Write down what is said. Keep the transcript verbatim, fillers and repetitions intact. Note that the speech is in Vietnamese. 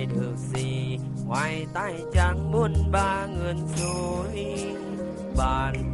ai được gì ngoài tay chẳng muốn ba ngươn dối bàn